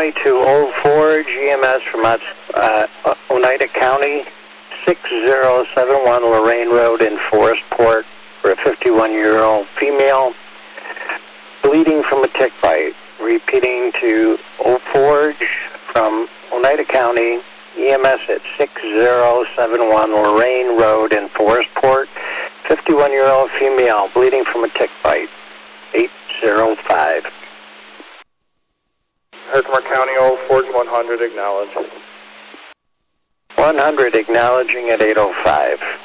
County to Old Forge, EMS from Oneida County, 6071 Lorraine Road in Forestport for a 51-year-old female, bleeding from a tick bite. Repeating to Old Forge from Oneida County, EMS at 6071 Lorraine Road in Forestport, 51-year-old female, bleeding from a tick bite, 805. Herkimer County, Old Forge 100, acknowledge. 100, acknowledging at 805.